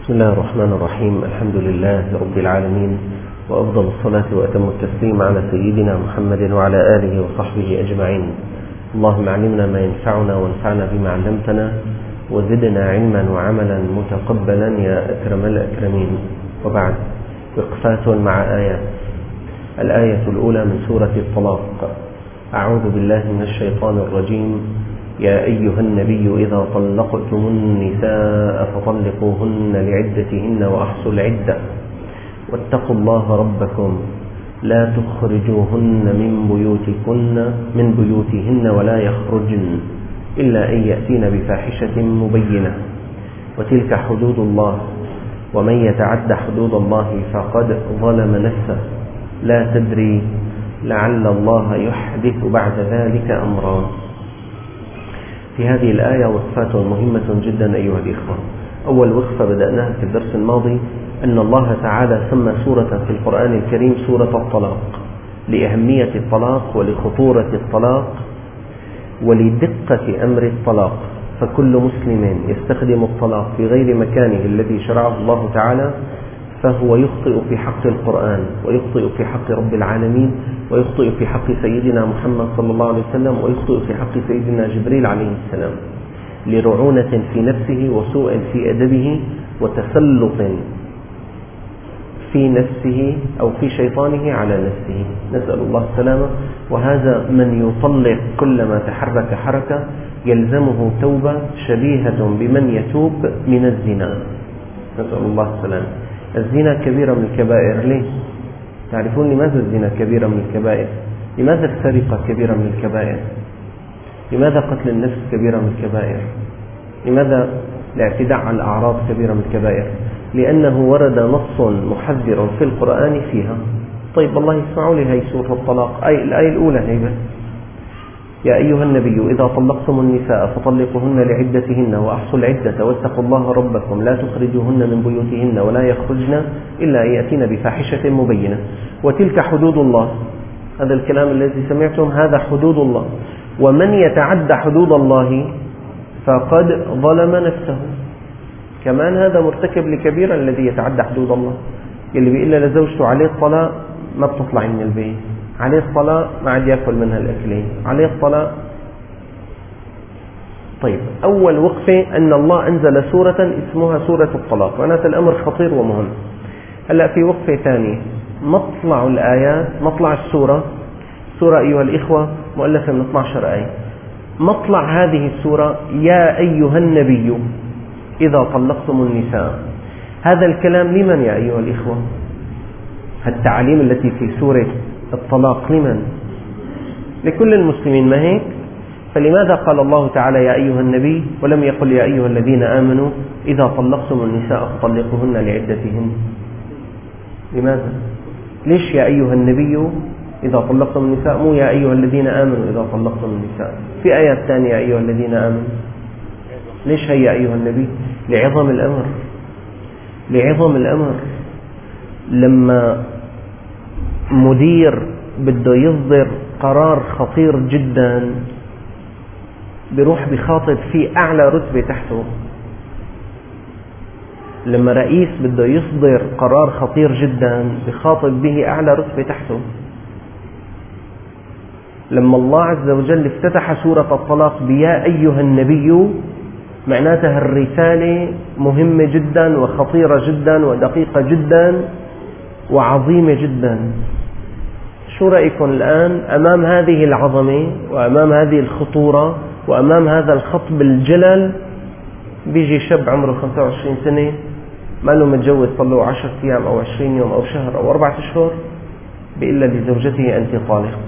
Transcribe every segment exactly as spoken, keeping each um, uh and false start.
بسم الله الرحمن الرحيم. الحمد لله رب العالمين، وأفضل الصلاة وأتم التسليم على سيدنا محمد وعلى آله وصحبه أجمعين. اللهم علمنا ما ينفعنا وانفعنا بما علمتنا، وزدنا علما وعملا متقبلا يا أكرم الأكرمين. وبعد، وقفات مع آيات. الآية الأولى من سورة الطلاق. أعوذ بالله من الشيطان الرجيم. يا أيها النبي إذا طلقتم النساء فطلقوهن لعدتهن وأحصوا العدة واتقوا الله ربكم لا تخرجوهن من بيوتكن من بيوتهن ولا يخرجن إلا أن يأتين بفاحشة مبينة وتلك حدود الله ومن يتعد حدود الله فقد ظلم نفسه لا تدري لعل الله يحدث بعد ذلك أمرا. في هذه الآية وقفات مهمة جدا أيها الإخوة. أول وقفة بدأناها في الدرس الماضي أن الله تعالى سمى سورة في القرآن الكريم سورة الطلاق لأهمية الطلاق ولخطورة الطلاق ولدقة أمر الطلاق، فكل مسلم يستخدم الطلاق في غير مكانه الذي شرعه الله تعالى فهو يخطئ في حق القرآن، ويخطئ في حق رب العالمين، ويخطئ في حق سيدنا محمد صلى الله عليه وسلم، ويخطئ في حق سيدنا جبريل عليه السلام، لرعونة في نفسه وسوء في أدبه وتسلط في نفسه أو في شيطانه على نفسه، نسأل الله السلامة. وهذا من يطلق كلما تحرك حركة يلزمه توبة شبيهة بمن يتوب من الزنا، نسأل الله السلامة. الزنا كبيرة من الكبائر. ليه؟ تعرفون لماذا الزنا كبيرة من الكبائر؟ لماذا السرقة كبيرة من الكبائر؟ لماذا قتل النفس كبيرة من الكبائر؟ لماذا الاعتداء على الأعراض كبيرة من الكبائر؟ لأنه ورد نص محذر في القرآن فيها. طيب الله يسمعوا لي هي سورة الطلاق، أي الآية الأولى هي بس. يا أيها النبي إذا طلقتم النساء فطلقوهن لعدتهن وأحصوا العدة واتقوا الله ربكم لا تخرجوهن من بيوتهن ولا يخرجن إلا أن يأتين بفاحشة مبينة وتلك حدود الله. هذا الكلام الذي سمعتم هذا حدود الله، ومن يتعد حدود الله فقد ظلم نفسه. كمان هذا مرتكب لكبيرة الذي يتعدى حدود الله، اللي بيقول لزوجته عليه الطلاق ما بتطلعي من البيت، عليه الطلاق ما عاد يأكل منها الأكلين، عليه الطلاق. طيب، أول وقفة أن الله أنزل سورة اسمها سورة الطلاق، معناته الأمر خطير ومهم. هلأ في وقفة ثانية، مطلع الآيات، مطلع السورة، سورة أيها الإخوة مؤلفة من اثنتي عشرة آية. مطلع هذه السورة يا أيها النبي إذا طلقتم النساء. هذا الكلام لمن يا أيها الإخوة؟ التعاليم التي في سورة الطلاق لمن؟ لكل المسلمين، ما هيك؟ فلماذا قال الله تعالى يا أيها النبي ولم يقل يا أيها الذين آمنوا إذا طلقتم النساء فطلقوهن لعدتهن؟ لماذا؟ ليش يا أيها النبي إذا طلقتم النساء مو يا أيها الذين آمنوا إذا طلقتم النساء؟ في آيات ثانية يا أيها الذين آمنوا. ليش هي يا أيها النبي؟ لعظم الأمر، لعظم الأمر. لما مدير بده يصدر قرار خطير جدا بيروح بخاطب فيه أعلى رتبة تحته. لما رئيس بده يصدر قرار خطير جدا بخاطب به أعلى رتبة تحته. لما الله عز وجل افتتح سورة الطلاق بيا أيها النبي معناتها الرسالة مهمة جدا وخطيرة جدا ودقيقة جدا وعظيمة جدا. شو رأيكم الآن أمام هذه العظمة وأمام هذه الخطورة وأمام هذا الخطب الجلل؟ بيجي شاب عمره خمسة وعشرين سنة ما له متجوز صار له عشرة أيام أو عشرين يوم أو شهر أو أربعة أشهر، بيقول لزوجته أنت طالق.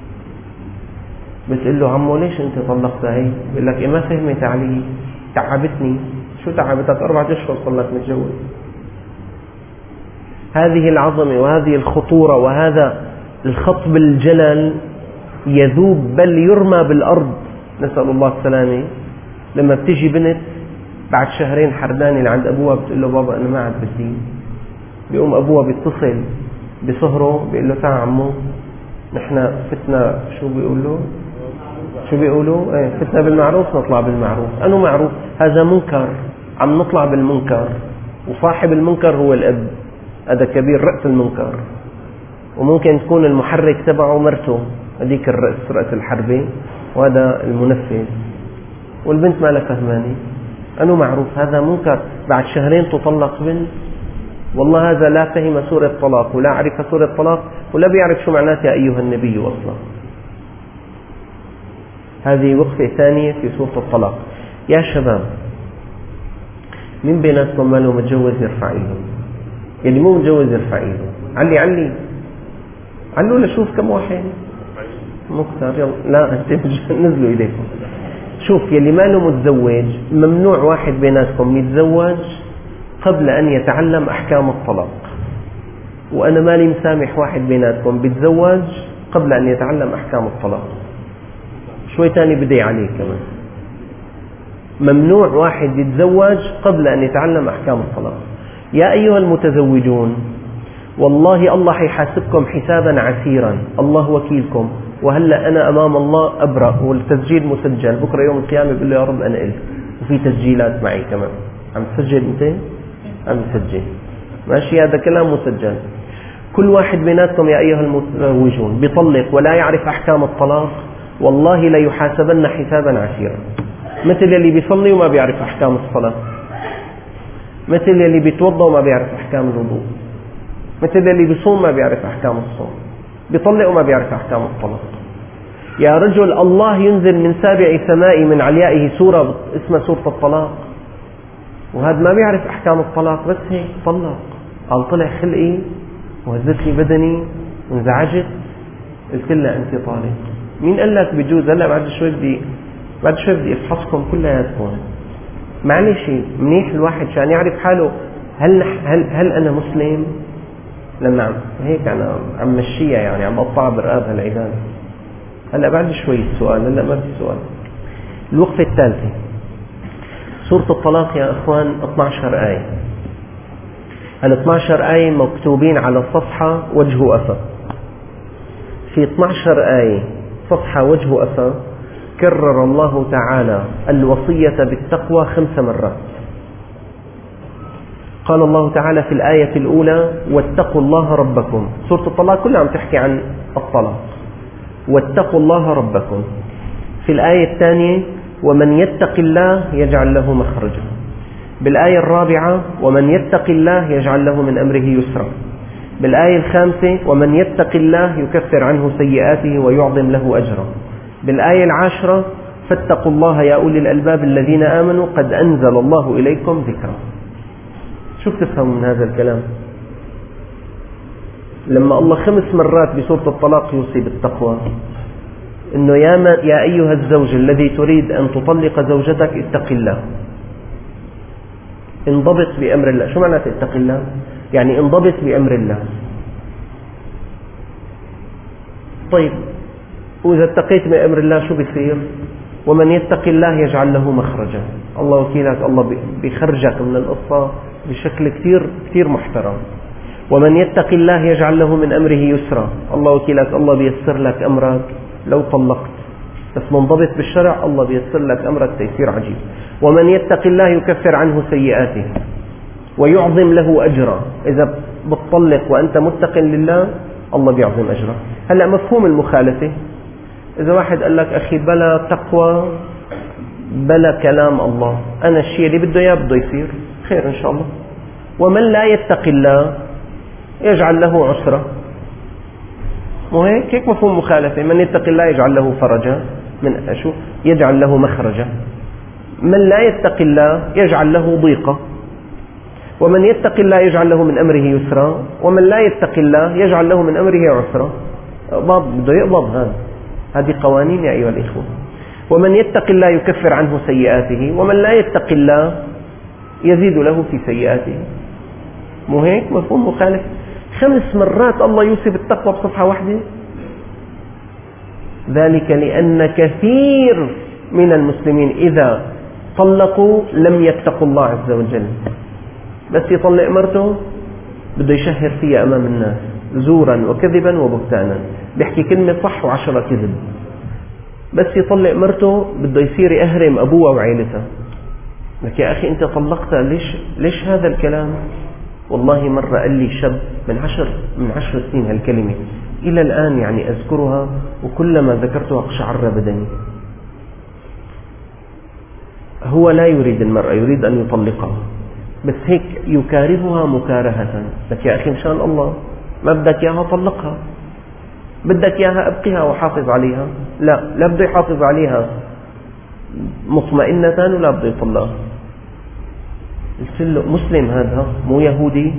بتقول له عمو ليش أنت طلقتها؟ هي بيقول لك إيه ما فهمت علي، تعبتني. شو تعبتك؟ أربعة أشهر صار لك متجوز. هذه العظمة وهذه الخطورة وهذا الخطب الجلل يذوب بل يرمى بالأرض، نسأل الله السلامة. لما بتجي بنت بعد شهرين حردانة لعند أبوها بتقول له بابا أنا ما عاد بدي، بيقوم أبوها بيتصل بصهره بيقول له تعال عمو نحن فتنا، شو بيقولوا شو بيقولوا ايه فتنا بالمعروف نطلع بالمعروف. أنو معروف؟ هذا منكر، عم نطلع بالمنكر. وصاحب المنكر هو الأب، هذا كبير رأس المنكر، وممكن تكون المحرك تبعه مرته هذيك الرأس رأس الحربة، وهذا المنفذ، والبنت ما لها فهماني أنه معروف هذا منكر، بعد شهرين تطلق بنت. والله هذا لا فهم سورة الطلاق ولا عرف سورة الطلاق ولا بيعرف شو معناتها أيها النبي أصلا. هذه وقفة ثانية في سورة الطلاق. يا شباب، مين بيناتكم ما له متجوز يرفع ايده؟ يلي مو متجوز يرفع ايده. علي علي علوا لشوف كم واحد مكتر. يلا لا نزلوا ايديكم. شوف، يلي ما له متزوج ممنوع واحد بيناتكم يتزوج قبل أن يتعلم أحكام الطلاق، وأنا مالي مسامح واحد بيناتكم بيتزوج قبل أن يتعلم أحكام الطلاق. شوي تاني بدي عليه كمان، ممنوع واحد يتزوج قبل أن يتعلم أحكام الطلاق. يا أيها المتزوجون، والله الله حيحاسبكم حسابا عسيرا، الله وكيلكم، وهلأ أنا أمام الله أبرأ، والتسجيل مسجل، بكرة يوم القيامة بقول له يا رب أنا قلت، وفي تسجيلات معي كمان. عم تسجل أنت؟ عم تسجل، ماشي، هذا كلام مسجل. كل واحد بيناتكم يا أيها المتزوجون بيطلق ولا يعرف أحكام الطلاق، والله لا يحاسبن حسابا عسيرا. مثل اللي بيصلي وما بيعرف أحكام الصلاة، مثل اللي بيتوضأ وما بيعرف أحكام الوضوء، مثل اللي بيصوم ما بيعرف أحكام الصوم، بيطلق وما بيعرف أحكام الطلاق. يا رجل، الله ينزل من سابع سماء من عليائه سورة اسمها سورة الطلاق، وهذا ما بيعرف أحكام الطلاق، بس هيك طلق، قال طلع خلقي وهزت لي بدني وانزعجت، قلت لها أنت طالق. مين قال لك بجوز؟ هلا بعد شوي بدي بعد شوي بدي افحصكم كلياتكم. معلش، منيح الواحد عشان يعرف حاله، هل هل هل انا مسلم؟ لما عم هيك انا عم مشيها، يعني عم اقطع برقاب هالعباد. هلا بعد شوي السؤال، هلا ما في سؤال. الوقفة الثالثة سورة الطلاق يا اخوان، اثنتي عشرة آية. ال اثنتي عشرة آية مكتوبين على الصفحة وجه وأفا. في اثنتي عشرة آية صفحة وجه وأفا كرر الله تعالى الوصية بالتقوى خمس مرات. قال الله تعالى في الآية الأولى: واتقوا الله ربكم. سورة الطلاق كلها عم تحكي عن الطلاق. واتقوا الله ربكم. في الآية الثانية: ومن يتق الله يجعل له مخرجا. بالآية الرابعة: ومن يتق الله يجعل له من أمره يسرا. بالآية الخامسة: ومن يتق الله يكفر عنه سيئاته ويعظم له أجرا. بالآية العاشرة: فاتقوا الله يا أولي الألباب الذين آمنوا قد أنزل الله إليكم ذكرا. شو بتفهموا من هذا الكلام؟ لما الله خمس مرات بسورة الطلاق يوصي بالتقوى، إنه يا, ما يا أيها الزوج الذي تريد أن تطلق زوجتك اتق الله، انضبط بأمر الله. شو معنى اتق الله؟ يعني انضبط بأمر الله. طيب، وإذا اتقيت بأمر الله شو بيصير؟ ومن يتق الله يجعل له مخرجا. الله وكيلك، الله بيخرجك من القصة بشكل كثير كثير محترم. ومن يتق الله يجعل له من أمره يسرا. الله وكيلك، الله بيسر لك أمرك لو طلقت، بس منضبط بالشرع، الله بيسر لك أمرك تيسير عجيب. ومن يتق الله يكفر عنه سيئاته ويعظم له أجرا. إذا بتطلق وأنت متق لله، الله بيعظم أجرا. هلأ مفهوم المخالفة، إذا واحد قال لك أخي بلا تقوى بلا كلام الله، أنا الشيء اللي بده إياه بده يصير، خير إن شاء الله. ومن لا يتق الله يجعل له عسرا. مو هيك؟ هيك مفهوم مخالفة. من يتق الله يجعل له فرجا، من شو؟ يجعل له مخرجا. من لا يتق الله يجعل له ضيقا. ومن يتق الله يجعل له من أمره يسرا. ومن لا يتق الله يجعل له من أمره عسرا. بده يقبض. هذا هذه قوانين يا أيها الإخوة. ومن يتق الله يكفر عنه سيئاته. ومن لا يتق الله يزيد له في سيئاته. مو هيك؟ مفهوم مخالف. خمس مرات الله يوصي بالتقوى بصفحة واحدة. ذلك لأن كثير من المسلمين إذا طلقوا لم يتقوا الله عز وجل. بس يطلق مرته بده يشهر فيها أمام الناس زورا وكذبا وبهتانا، بيحكي كلمة صح وعشرة كذب. بس يطلق مرته بده يصير يأهرم أبوها وعائلتها. لك يا أخي أنت طلقتها، ليش ليش هذا الكلام؟ والله مرة قال لي شاب من عشر من عشر سنين هالكلمة، إلى الآن يعني أذكرها، وكلما ذكرتها أقشعر بدني. هو لا يريد المرأة، يريد أن يطلقها، بس هيك يكارهها مكارهة. لك يا أخي مشان الله، ما بدك إياها طلقها، بدك إياها أبقيها وحافظ عليها. لا لا بده يحافظ عليها مطمئنة ولا بده يطلقها. قلت له مسلم هذا مو يهودي.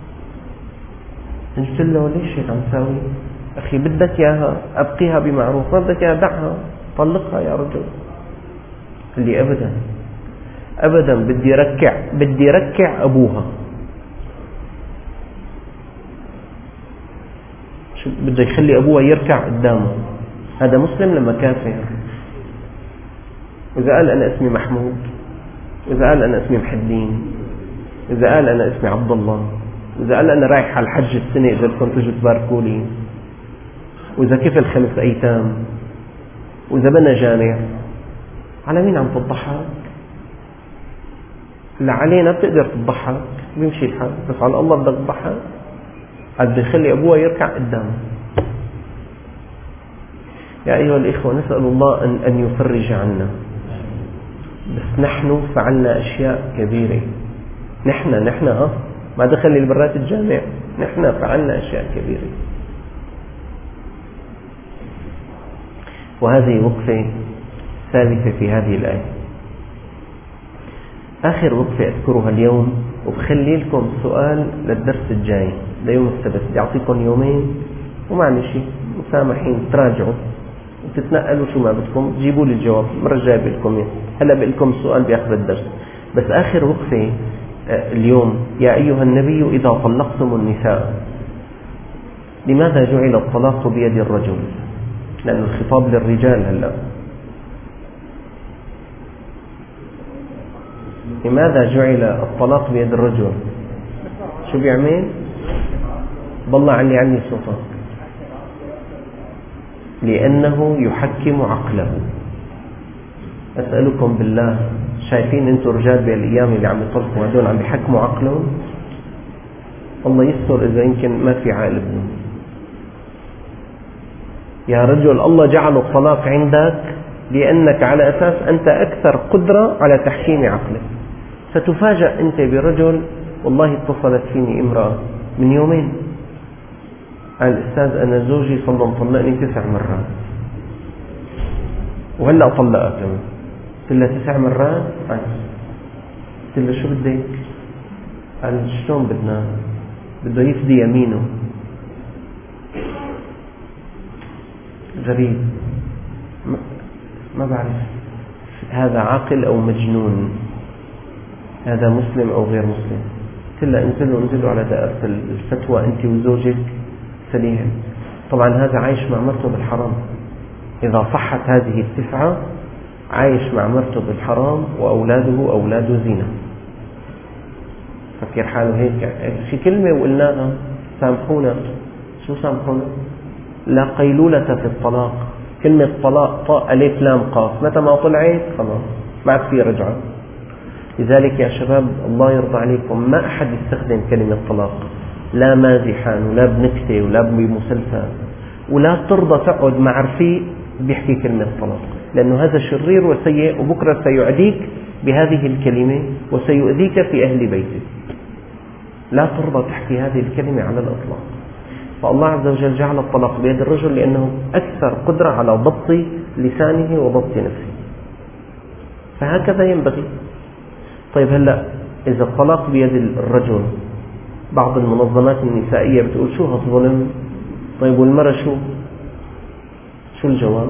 قلت له ليش هيك عم تساوي؟ أخي بدك إياها أبقيها بمعروف، ما بدك إياها دعها طلقها يا رجل. قال لي أبدا أبدا بدي ركع بدي ركع أبوها. شو بده يخلي أبوها يركع قدامه؟ هذا مسلم لما كافر. وإذا قال أنا اسمي محمود، وإذا قال أنا اسمي محدين، وإذا قال أنا اسمي عبد الله، وإذا قال أنا رايح على الحج السنة إذا بدكم تجوا تباركوا لي، وإذا كفل خمس أيتام، وإذا بنى جامع، على مين عم تضحك؟ لا علينا بتقدر تضحك بيمشي الحال، بس على الله بدك تضحك؟ بده يخلي أبوها يركع قدامه. يا أيها الإخوة نسأل الله أن, أن يفرج عنا، بس نحن فعلنا أشياء كبيرة. نحن نحن ها ما دخل البرات الجامع، نحن فعلنا أشياء كبيرة. وهذه وقفة ثالثة في هذه الآية، آخر وقفة أذكرها اليوم، وبخلي لكم سؤال للدرس الجاي ليوم السبت. بدي أعطيكم يومين ومعنى شيء مسامحين تراجعوا وتتنقلوا شو ما بدكم، جيبوا لي الجواب مرة الجاية بقلكم. هلا بقلكم السؤال بآخر الدرس، بس آخر وقفة اليوم: يا أيها النبي إذا طلقتم النساء. لماذا جعل الطلاق بيد الرجل؟ لأن الخطاب للرجال. هلا لماذا جعل الطلاق بيد الرجل؟ شو بيعمل؟ بالله علي عني صوتك. لأنه يحكم عقله. أسألكم بالله، شايفين أنتم رجال بهالأيام اللي عم يطلقوا هدول عم بيحكموا عقلهم؟ الله يستر إذا يمكن ما في عقل بهم. يا رجل الله جعل الطلاق عندك لأنك على أساس أنت أكثر قدرة على تحكيم عقلك. ستفاجأ أنت برجل، والله اتصلت فيني امرأة من يومين، قال أستاذ أنا زوجي صلى مطلقني تسع مرات وهلأ طلقها كمان. قلت لها تسع مرات؟ قال قلت له شو بدك؟ قال شلون بدنا؟ بده يفدي يمينه. غريب، ما, ما بعرف هذا عاقل أو مجنون، هذا مسلم أو غير مسلم. قلت له انزلوا انزلوا على دائرة الفتوى أنت وزوجك سليم. طبعا هذا عايش مع مرته بالحرام، إذا صحت هذه التسعة عايش مع مرته بالحرام وأولاده أولاد زنا. فكر حاله هيك. في كلمة وقلناها سامحونا، شو سامحونا؟ لا قيلولة في الطلاق. كلمة طلاق طاء ألف لام قاف، متى ما طلعت خلاص ما عاد في رجعة. لذلك يا شباب الله يرضى عليكم ما أحد يستخدم كلمة طلاق، لا مازحا ولا بنكتة ولا بمسلسل، ولا ترضى تقعد مع رفيق بيحكي كلمة طلاق، لأنه هذا شرير وسيء، وبكرة سيعديك بهذه الكلمة وسيؤذيك في أهل بيتك. لا ترضى تحكي هذه الكلمة على الإطلاق. فالله عز وجل جعل الطلاق بيد الرجل لأنه أكثر قدرة على ضبط لسانه وضبط نفسه، فهكذا ينبغي. طيب هلأ إذا الطلاق بيد الرجل، بعض المنظمات النسائية بتقول شو هالظلم؟ طيب والمرأة شو؟ شو الجواب؟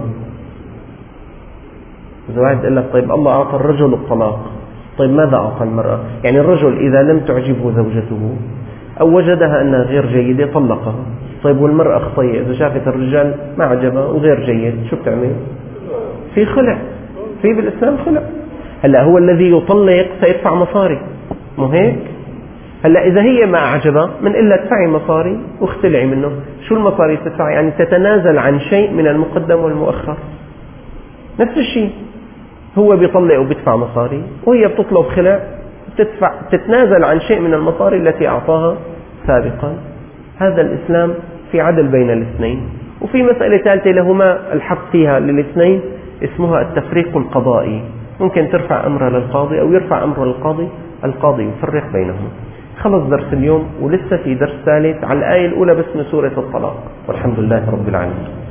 إذا واحد قال لك طيب الله أعطى الرجل الطلاق، طيب ماذا أعطى المرأة؟ يعني الرجل إذا لم تعجبه زوجته أو وجدها أنها غير جيدة طلقها. طيب والمرأة خطية إذا شافت الرجال ما عجبها وغير جيد شو بتعمل؟ في خلع، في بالإسلام خلع. هلأ هو الذي يطلق سيدفع مصاري، مو هيك؟ هلأ إذا هي ما أعجبها من إلا تدفعي مصاري واختلعي منه. شو المصاري تدفع؟ يعني تتنازل عن شيء من المقدم والمؤخر. نفس الشيء هو بيطلق وبيدفع مصاري وهي بتطلب خلع، تدفع تتنازل عن شيء من المصاري التي أعطاها سابقا. هذا الإسلام في عدل بين الاثنين. وفي مسألة ثالثة لهما الحق فيها للاثنين اسمها التفريق القضائي، ممكن ترفع أمرها للقاضي أو يرفع أمره للقاضي، القاضي يفرق بينهم. خلص درس اليوم ولسه في درس ثالث على الآية الأولى بس من سورة الطلاق، والحمد لله رب العالمين.